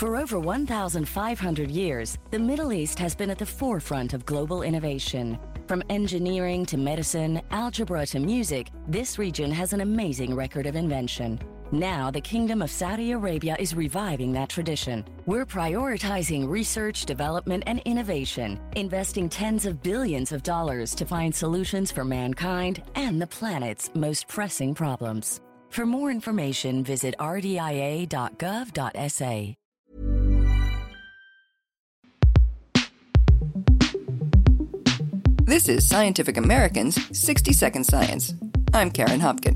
For over 1,500 years, the Middle East has been at the forefront of global innovation. From engineering to medicine, algebra to music, this region has an amazing record of invention. Now, the Kingdom of Saudi Arabia is reviving that tradition. We're prioritizing research, development, and innovation, investing tens of billions of dollars to find solutions for mankind and the planet's most pressing problems. For more information, visit rdia.gov.sa. This is Scientific American's 60-Second Science. I'm Karen Hopkin.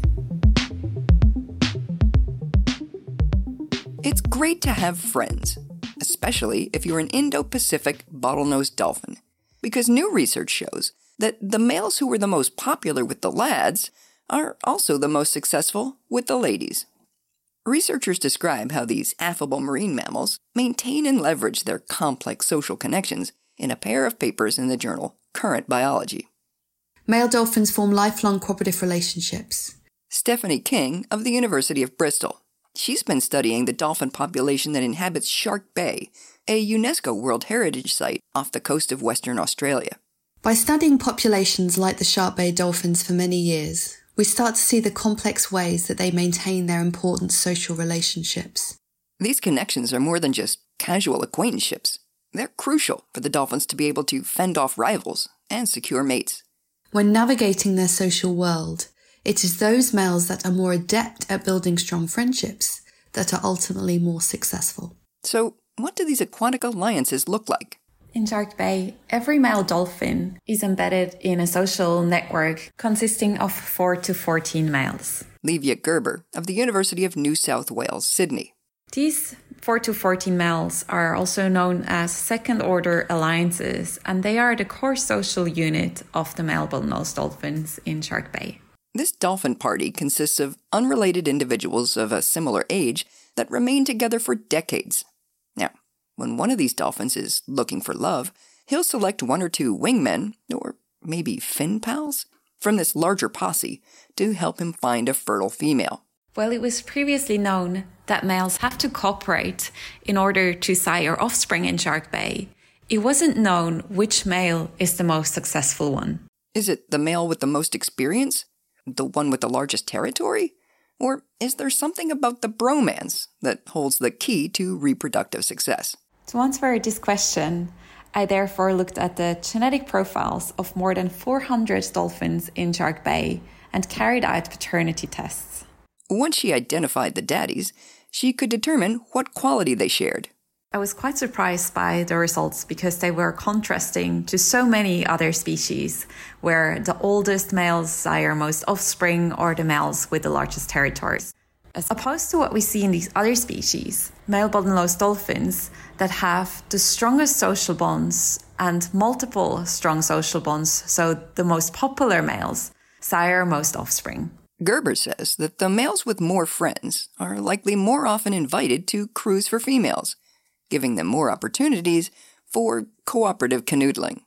It's great to have friends, especially if you're an Indo-Pacific bottlenose dolphin, because new research shows that the males who were the most popular with the lads are also the most successful with the ladies. Researchers describe how these affable marine mammals maintain and leverage their complex social connections in a pair of papers in the journal Current Biology. Male dolphins form lifelong cooperative relationships. Stephanie King of the University of Bristol. She's been studying the dolphin population that inhabits Shark Bay, a UNESCO World Heritage Site off the coast of Western Australia. By studying populations like the Shark Bay dolphins for many years, we start to see the complex ways that they maintain their important social relationships. These connections are more than just casual acquaintanceships. They're crucial for the dolphins to be able to fend off rivals and secure mates. When navigating their social world, it is those males that are more adept at building strong friendships that are ultimately more successful. So, what do these aquatic alliances look like? In Shark Bay, every male dolphin is embedded in a social network consisting of 4 to 14 males. Livia Gerber of the University of New South Wales, Sydney. These 4 to 14 males are also known as second-order alliances, and they are the core social unit of the male bottlenose dolphins in Shark Bay. This dolphin party consists of unrelated individuals of a similar age that remain together for decades. Now, when one of these dolphins is looking for love, he'll select 1 or 2 wingmen, or maybe fin pals, from this larger posse to help him find a fertile female. Well, it was previously known that males have to cooperate in order to sire offspring in Shark Bay. It wasn't known which male is the most successful one. Is it the male with the most experience? The one with the largest territory? Or is there something about the bromance that holds the key to reproductive success? To answer this question, I therefore looked at the genetic profiles of more than 400 dolphins in Shark Bay and carried out paternity tests. Once she identified the daddies, she could determine what quality they shared. I was quite surprised by the results because they were contrasting to so many other species, where the oldest males sire most offspring or the males with the largest territories. As opposed to what we see in these other species, male bottlenose dolphins that have the strongest social bonds and multiple strong social bonds, so the most popular males, sire most offspring. Gerber says that the males with more friends are likely more often invited to cruise for females, giving them more opportunities for cooperative canoodling.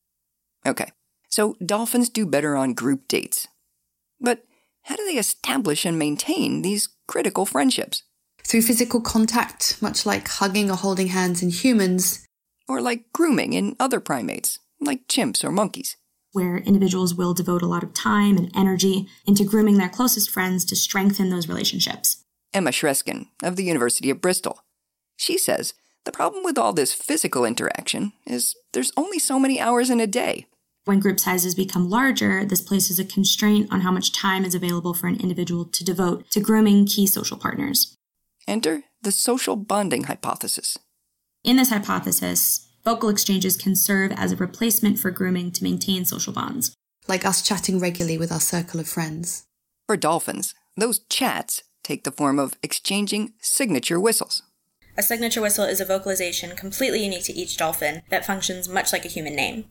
Okay, so dolphins do better on group dates. But how do they establish and maintain these critical friendships? Through physical contact, much like hugging or holding hands in humans. Or like grooming in other primates, like chimps or monkeys. Where individuals will devote a lot of time and energy into grooming their closest friends to strengthen those relationships. Emma Shreskin of the University of Bristol. She says the problem with all this physical interaction is there's only so many hours in a day. When group sizes become larger, this places a constraint on how much time is available for an individual to devote to grooming key social partners. Enter the social bonding hypothesis. In this hypothesis, vocal exchanges can serve as a replacement for grooming to maintain social bonds. Like us chatting regularly with our circle of friends. For dolphins, those chats take the form of exchanging signature whistles. A signature whistle is a vocalization completely unique to each dolphin that functions much like a human name.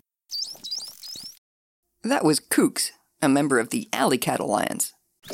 That was Kooks, a member of the Alley Cat Alliance.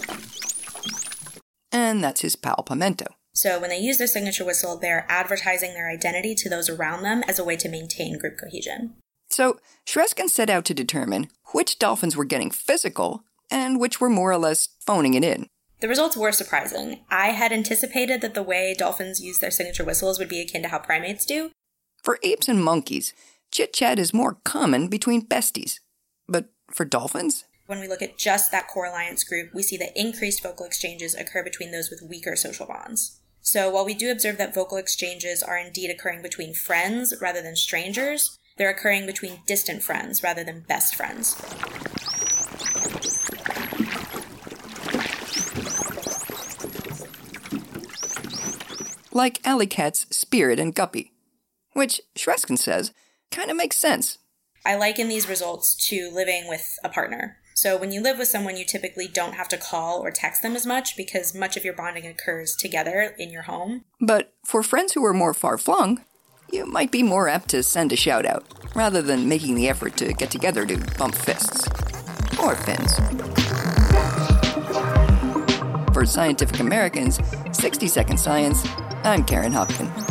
And that's his pal Pimento. So when they use their signature whistle, they're advertising their identity to those around them as a way to maintain group cohesion. So Shreskin set out to determine which dolphins were getting physical and which were more or less phoning it in. The results were surprising. I had anticipated that the way dolphins use their signature whistles would be akin to how primates do. For apes and monkeys, chit-chat is more common between besties. But for dolphins? When we look at just that core alliance group, we see that increased vocal exchanges occur between those with weaker social bonds. So while we do observe that vocal exchanges are indeed occurring between friends rather than strangers, they're occurring between distant friends rather than best friends. Like Alley Cat's Spirit and Guppy, which Shreskin says kind of makes sense. I liken these results to living with a partner. So when you live with someone, you typically don't have to call or text them as much because much of your bonding occurs together in your home. But for friends who are more far-flung, you might be more apt to send a shout-out, rather than making the effort to get together to bump fists. Or fins. For Scientific American's 60 Second Science, I'm Karen Hopkin.